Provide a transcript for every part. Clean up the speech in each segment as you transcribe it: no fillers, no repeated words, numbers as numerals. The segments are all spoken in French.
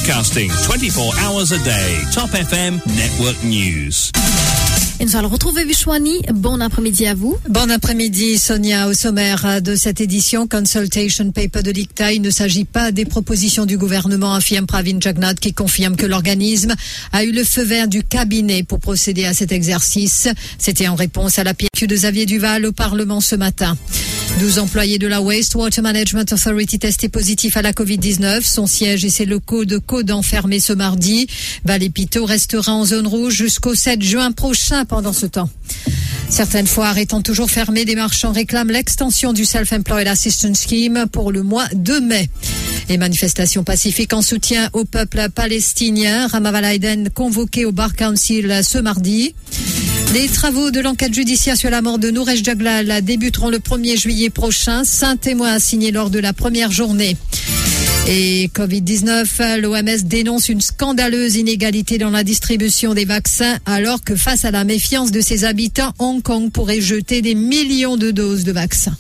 Broadcasting 24 hours a day. Top FM Network News. Et nous allons retrouver Vishwani. Bon après-midi à vous. Bon après-midi, Sonia. Au sommaire de cette édition, Consultation Paper de l'ICTA, il ne s'agit pas des propositions du gouvernement, affirme Pravin Jagnnath, qui confirme que l'organisme a eu le feu vert du cabinet pour procéder à cet exercice. C'était en réponse à la PQ de Xavier Duval au Parlement ce matin. 12 employés de la Wastewater Management Authority testés positifs à la Covid-19. Son siège et ses locaux de Caudan fermés ce mardi. Vallée-Pitot restera en zone rouge jusqu'au 7 juin prochain pendant ce temps. Certaines foires étant toujours fermées, des marchands réclament l'extension du Self-Employed Assistance Scheme pour le mois de mai. Les manifestations pacifiques en soutien au peuple palestinien. Rama Aiden convoqué au Bar Council ce mardi. Les travaux de l'enquête judiciaire sur la mort de Nourej Jaglal débuteront le 1er juillet prochain. 5 témoins assignés lors de la première journée. Et Covid-19, l'OMS dénonce une scandaleuse inégalité dans la distribution des vaccins alors que face à la méfiance de ses habitants, Hong Kong pourrait jeter des millions de doses de vaccins.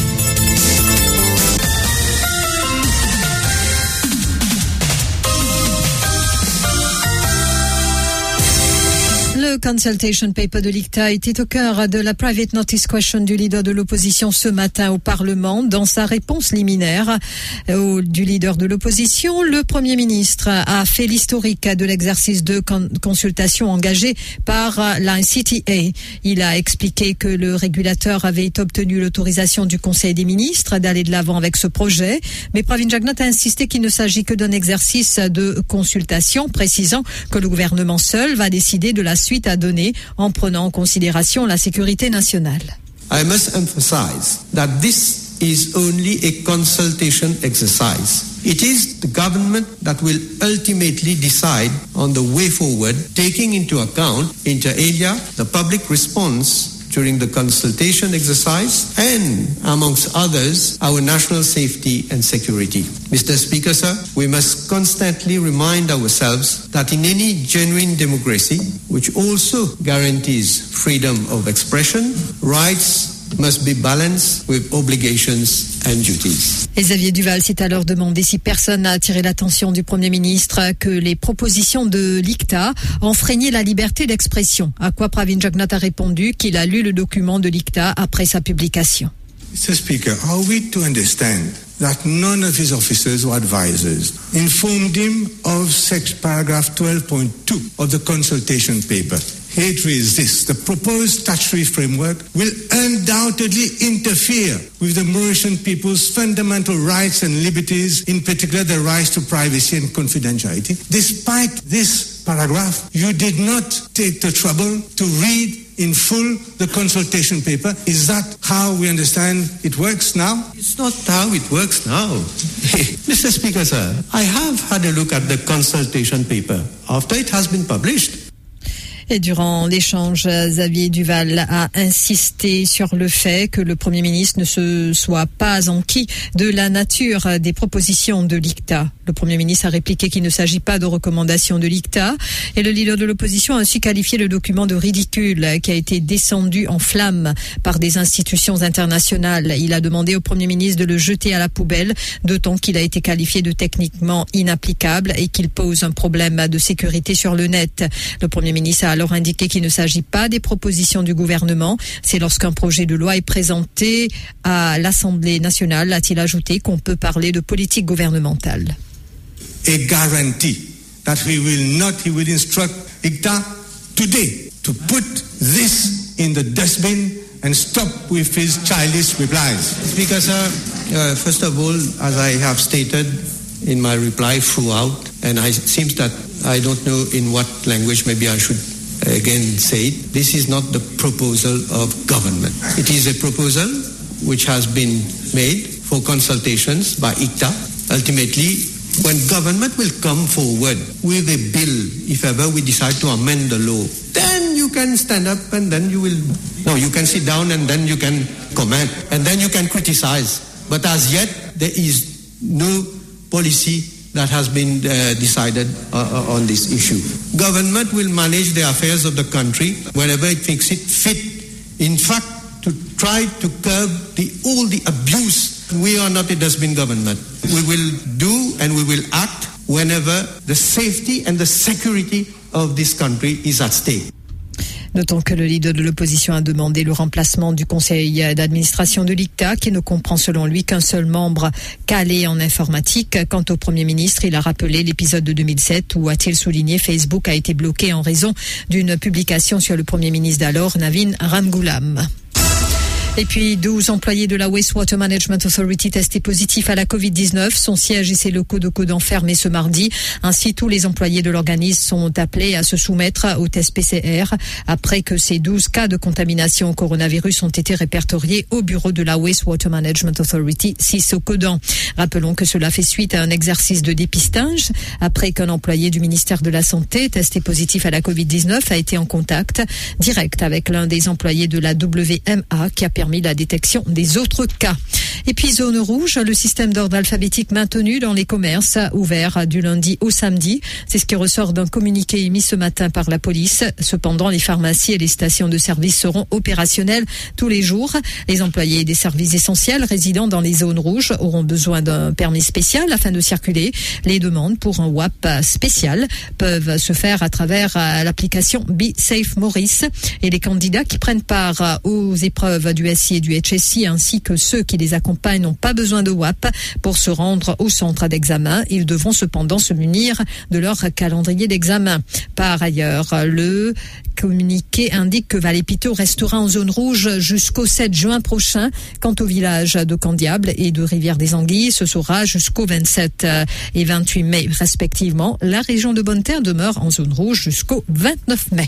Le consultation paper de l'ICTA était au cœur de la private notice question du leader de l'opposition ce matin au Parlement. Dans sa réponse liminaire du leader de l'opposition, le Premier ministre a fait l'historique de l'exercice de consultation engagé par la CTA. Il a expliqué que le régulateur avait obtenu l'autorisation du Conseil des ministres d'aller de l'avant avec ce projet. Mais Pravin Jagnnath a insisté qu'il ne s'agit que d'un exercice de consultation, précisant que le gouvernement seul va décider de la suite à donner en prenant en considération la sécurité nationale. I must emphasize that this is only a consultation exercise. It is the government that will ultimately decide on the way forward, taking into account, inter alia, the public response during the consultation exercise and, amongst others, our national safety and security. Mr. Speaker, sir, we must constantly remind ourselves that in any genuine democracy, which also guarantees freedom of expression, rights must be balanced with obligations and duties. Et Xavier Duval s'est alors demandé si personne n'a attiré l'attention du Premier ministre que les propositions de l'ICTA enfreignaient la liberté d'expression. À quoi Pravin Jagnnath a répondu qu'il a lu le document de l'ICTA après sa publication. Mr. Speaker, are we to understand that none of his officers or advisors informed him of paragraph 12.2 of the consultation paper? Here it reads this: the proposed statutory framework will undoubtedly interfere with the Mauritian people's fundamental rights and liberties, in particular the rights to privacy and confidentiality. Despite this paragraph, you did not take the trouble to read in full the consultation paper. Is that how we understand it works now? It's not how it works now. Mr. Speaker, sir, I have had a look at the consultation paper after it has been published. Et durant l'échange, Xavier Duval a insisté sur le fait que le Premier ministre ne se soit pas enquis de la nature des propositions de l'ICTA. Le Premier ministre a répliqué qu'il ne s'agit pas de recommandations de l'ICTA et le leader de l'opposition a ainsi qualifié le document de ridicule qui a été descendu en flammes par des institutions internationales. Il a demandé au Premier ministre de le jeter à la poubelle, d'autant qu'il a été qualifié de techniquement inapplicable et qu'il pose un problème de sécurité sur le net. Le Premier ministre a alors indiqué qu'il ne s'agit pas des propositions du gouvernement. C'est lorsqu'un projet de loi est présenté à l'Assemblée nationale, a-t-il ajouté, qu'on peut parler de politique gouvernementale. A guarantee that he will instruct ICTA today to put this in the dustbin and stop with his childish replies. Speaker, sir, first of all, as I have stated in my reply throughout, and it seems that I don't know in what language, maybe I should again say it, this is not the proposal of government. It is a proposal which has been made for consultations by ICTA. Ultimately, when government will come forward with a bill, if ever we decide to amend the law, then you can stand up and then you can sit down and then you can comment and then you can criticize. But as yet, there is no policy that has been decided on this issue. Government will manage the affairs of the country whenever it thinks it fit. In fact, to try to curb all the abuse. We are not a dustbin government. We will do and we will act whenever the safety and the security of this country is at stake. Notons que le leader de l'opposition a demandé le remplacement du conseil d'administration de l'ICTA, qui ne comprend selon lui qu'un seul membre calé en informatique. Quant au Premier ministre, il a rappelé l'épisode de 2007 où, a-t-il souligné, Facebook a été bloqué en raison d'une publication sur le Premier ministre d'alors, Navin Ramgoolam. Et puis, 12 employés de la Wastewater Management Authority testés positifs à la Covid-19. Son siège et ses locaux de Codan fermés ce mardi. Ainsi, tous les employés de l'organisme sont appelés à se soumettre au test PCR après que ces 12 cas de contamination au coronavirus ont été répertoriés au bureau de la Wastewater Management Authority 6 au Codan. Rappelons que cela fait suite à un exercice de dépistage après qu'un employé du ministère de la Santé testé positif à la Covid-19 a été en contact direct avec l'un des employés de la WMA qui a permis la détection des autres cas. Et puis zone rouge, le système d'ordre alphabétique maintenu dans les commerces ouverts du lundi au samedi. C'est ce qui ressort d'un communiqué émis ce matin par la police. Cependant, les pharmacies et les stations de service seront opérationnelles tous les jours. Les employés des services essentiels résidant dans les zones rouges auront besoin d'un permis spécial afin de circuler. Les demandes pour un WAP spécial peuvent se faire à travers l'application Be Safe Maurice, et les candidats qui prennent part aux épreuves du SI et du HSI ainsi que ceux qui les accompagnent n'ont pas besoin de WAP pour se rendre au centre d'examen. Ils devront cependant se munir de leur calendrier d'examen. Par ailleurs, le communiqué indique que Vallée-Pitot restera en zone rouge jusqu'au 7 juin prochain. Quant au village de Candiable et de Rivière-des-Anguilles, ce sera jusqu'au 27 et 28 mai respectivement. La région de Bonne-Terre demeure en zone rouge jusqu'au 29 mai.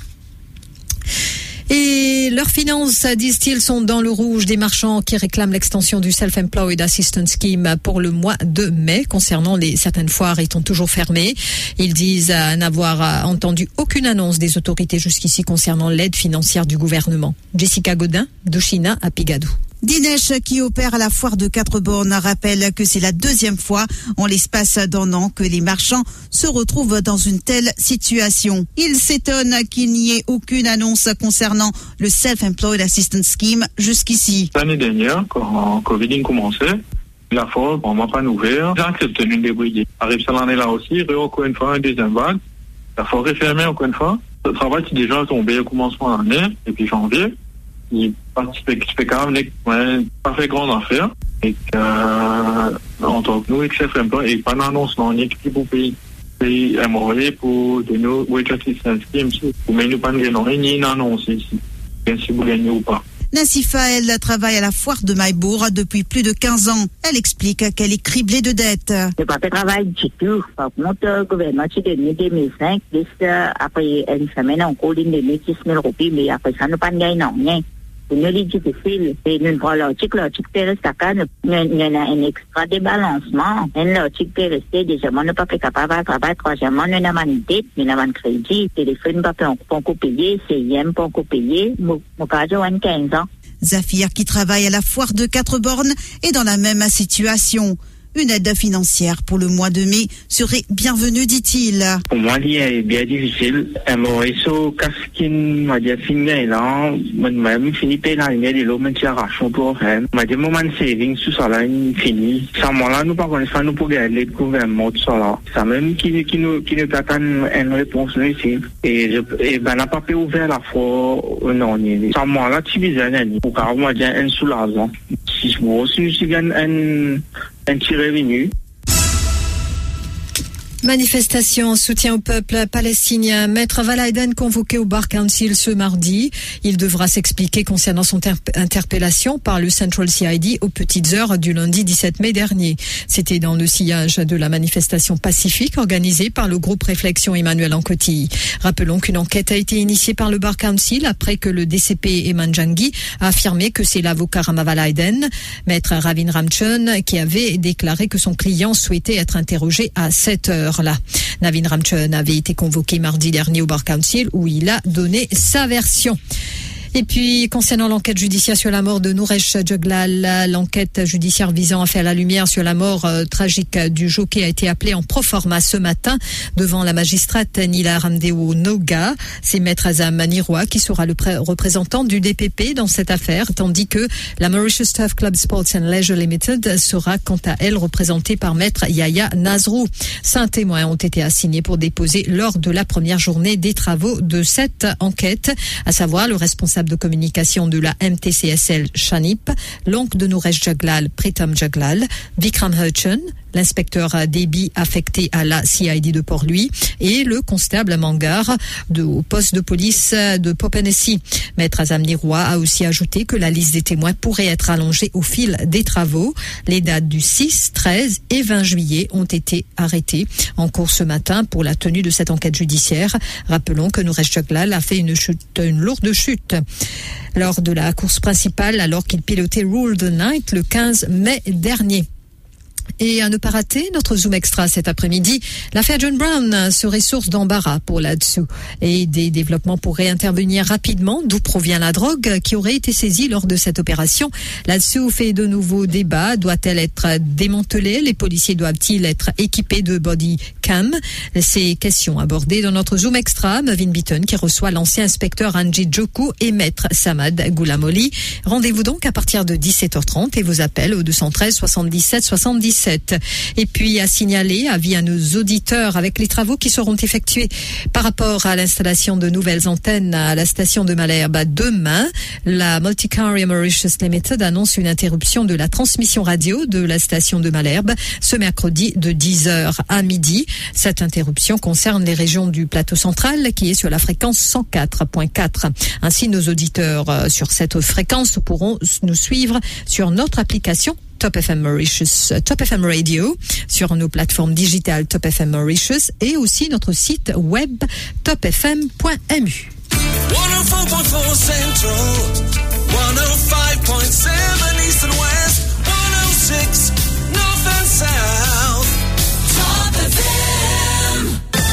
Et leurs finances, disent-ils, sont dans le rouge. Des marchands qui réclament l'extension du Self-Employed Assistance Scheme pour le mois de mai. Concernant certaines foires, ils sont toujours fermés. Ils disent n'avoir entendu aucune annonce des autorités jusqu'ici concernant l'aide financière du gouvernement. Jessica Godin, d'Ochina à Pigadou. Dinesh, qui opère à la foire de 4 bornes, rappelle que c'est la deuxième fois en l'espace d'1 an que les marchands se retrouvent dans une telle situation. Il s'étonne qu'il n'y ait aucune annonce concernant le Self-Employed Assistance Scheme jusqu'ici. L'année dernière, quand Covid commençait, la foire, on m'a pas ouvert, j'ai accepté une débrouiller. Arrive cette année-là aussi, encore une fois, une deuxième vague. La foire est fermée encore une fois. Le travail qui déjà tombé au commencement de l'année, et puis janvier. Il fait quand même pas fait grande affaire et en tant que nous, XF-Employed, et pas d'annonce dans l'équipe pour payer MRE pour de nos Wage Assistance Schemes. Mais nous pas ni une annonce ici, bien si vous gagnez ou pas. Nassifa, elle travaille à la foire de Maïbourg depuis plus de 15 ans. Elle explique qu'elle est criblée de dettes. Je n'ai pas fait travail du tout. Par contre, le gouvernement a donné 2005, après une semaine, on a donné 10 000 roupies, mais après ça, nous pas gagné rien. C'est difficile. C'est une fois l'article Perestaca, il y a un extra débalancement. Un l'article Perestaca, déjà, on n'a pas fait capable de travailler. Troisièmement, on n'a pas de dette, on n'a pas de crédit. Téléphone, pas qu'on payer, CIM, pas qu'on payer. Mon cas, j'ai 15 ans. Zafir, qui travaille à la foire de 4 bornes, est dans la même situation. Une aide financière pour le mois de mai serait bienvenue, dit-il. Pour moi, il est bien difficile. Moi, so casquin, m'a dit fini là, même fini payer la ligne de l'eau, même si arrachons pour faire. M'a dit moment saving tout ça là fini. Ça moi là nous pas connaissons nous pour gagner le gouvernement tout ça là. Ça même qui nous attend une réponse ici. Et ben n'a pas pu ouvrir la fois non. Ça moi là tu bizarre pour car moi j'ai un soulagement. Si je gagne un petit revenu. Manifestation en soutien au peuple palestinien. Maître Valaiden convoqué au Bar Council ce mardi. Il devra s'expliquer concernant son interpellation par le Central CID aux petites heures du lundi 17 mai dernier. C'était dans le sillage de la manifestation pacifique organisée par le groupe Réflexion Emmanuel Ancoti. Rappelons qu'une enquête a été initiée par le Bar Council après que le DCP Eman Jangui a affirmé que c'est l'avocat Rama Valaiden, Maître Ravin Ramchun, qui avait déclaré que son client souhaitait être interrogé à 7 heures. Là. Navin Ramchun avait été convoqué mardi dernier au Bar Council où il a donné sa version. Et puis, concernant l'enquête judiciaire sur la mort de Nouresh Jaglal, l'enquête judiciaire visant à faire la lumière sur la mort tragique du jockey a été appelée en proforma ce matin devant la magistrate Nila Ramdeo Noga. C'est Maître Azam Nirwa qui sera le représentant du DPP dans cette affaire, tandis que la Mauritius Turf Club Sports and Leisure Limited sera quant à elle représentée par Maître Yahya Nazrou. 5 témoins ont été assignés pour déposer lors de la première journée des travaux de cette enquête, à savoir le responsable de communication de la MTCSL Shanip, l'oncle de Nouresh Jaglal, Pritam Jaglal, Vikram Hurchen, l'inspecteur Déby affecté à la CID de Port-Louis et le constable Mangar au poste de police de Popénessie. Maître Azam Nirwa a aussi ajouté que la liste des témoins pourrait être allongée au fil des travaux. Les dates du 6, 13 et 20 juillet ont été arrêtées en cours ce matin pour la tenue de cette enquête judiciaire. Rappelons que Nouresh Jaglal a fait une lourde chute lors de la course principale alors qu'il pilotait Rule the Night le 15 mai dernier. Et à ne pas rater notre Zoom Extra cet après-midi, l'affaire John Brown serait source d'embarras pour là-dessous et des développements pourraient intervenir rapidement. D'où provient la drogue qui aurait été saisie lors de cette opération? Là-dessous fait de nouveaux débats. Doit-elle être démantelée? Les policiers doivent-ils être équipés de body cam? Ces questions abordées dans notre Zoom Extra. Mavin Beaton qui reçoit l'ancien inspecteur Anji Djoku et maître Samad Goulamoli. Rendez-vous donc à partir de 17h30 et vos appels au 213 77 77. Et puis à signaler, avis à nos auditeurs, avec les travaux qui seront effectués par rapport à l'installation de nouvelles antennes à la station de Malherbe demain, la Multicarrier Mauritius Limited annonce une interruption de la transmission radio de la station de Malherbe ce mercredi de 10h à midi. Cette interruption concerne les régions du plateau central qui est sur la fréquence 104.4. Ainsi, nos auditeurs sur cette fréquence pourront nous suivre sur notre application Top FM Mauritius, Top FM Radio, sur nos plateformes digitales Top FM Mauritius et aussi notre site web topfm.mu. 104.4 Central, 105.7 East and West, 106 North and South, Top FM.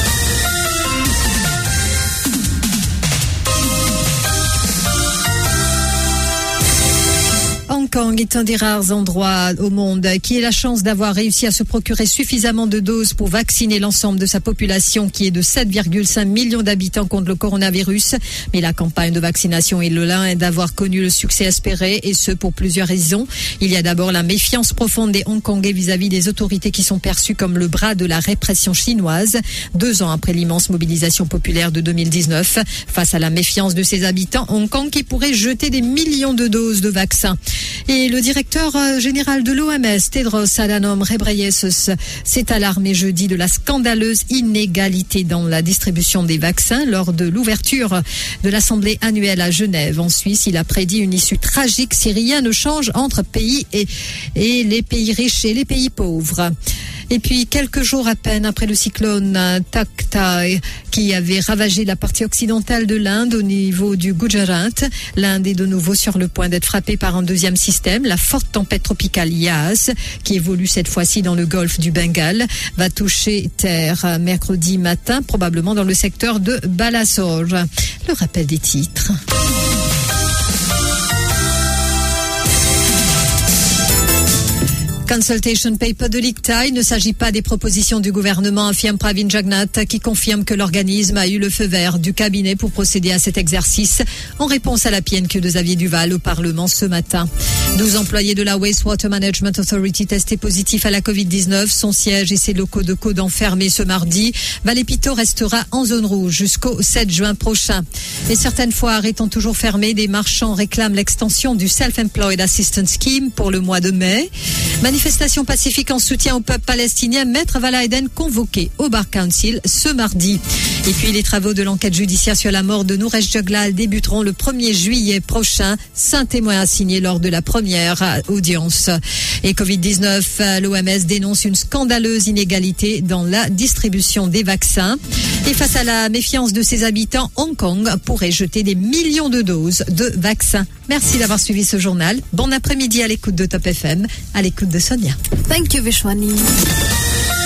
Hong Kong est un des rares endroits au monde qui ait la chance d'avoir réussi à se procurer suffisamment de doses pour vacciner l'ensemble de sa population qui est de 7,5 millions d'habitants contre le coronavirus. Mais la campagne de vaccination est loin d'avoir connu le succès espéré et ce pour plusieurs raisons. Il y a d'abord la méfiance profonde des Hongkongais vis-à-vis des autorités qui sont perçues comme le bras de la répression chinoise. 2 ans après l'immense mobilisation populaire de 2019, face à la méfiance de ses habitants, Hong Kong qui pourrait jeter des millions de doses de vaccins. Et le directeur général de l'OMS, Tedros Adhanom Ghebreyesus, s'est alarmé jeudi de la scandaleuse inégalité dans la distribution des vaccins lors de l'ouverture de l'Assemblée annuelle à Genève. En Suisse, il a prédit une issue tragique si rien ne change entre pays et les pays riches et les pays pauvres. Et puis, quelques jours à peine après le cyclone Tauktae qui avait ravagé la partie occidentale de l'Inde au niveau du Gujarat, l'Inde est de nouveau sur le point d'être frappée par un deuxième système. La forte tempête tropicale Yas, qui évolue cette fois-ci dans le golfe du Bengale, va toucher terre mercredi matin, probablement dans le secteur de Balasore. Le rappel des titres. Consultation paper de l'ICTA. Il ne s'agit pas des propositions du gouvernement, affirme Pravin Jagnat, qui confirme que l'organisme a eu le feu vert du cabinet pour procéder à cet exercice en réponse à la PNQ de Xavier Duval au Parlement ce matin. 12 employés de la Wastewater Management Authority testés positifs à la Covid-19. Son siège et ses locaux de code enfermés ce mardi. Vallée-Piteau restera en zone rouge jusqu'au 7 juin prochain. Et certaines foires étant toujours fermées, des marchands réclament l'extension du Self-Employed Assistance Scheme pour le mois de mai. Manifestation pacifique en soutien au peuple palestinien, Maître Valaiden convoqué au Bar Council ce mardi. Et puis les travaux de l'enquête judiciaire sur la mort de Nouresh Jaglal débuteront le 1er juillet prochain. 5 témoins assignés lors de la première audience. Et Covid-19, l'OMS dénonce une scandaleuse inégalité dans la distribution des vaccins. Et face à la méfiance de ses habitants, Hong Kong pourrait jeter des millions de doses de vaccins. Merci d'avoir suivi ce journal. Bon après-midi à l'écoute de Top FM, à l'écoute de Sonia. Thank you, Vishwani.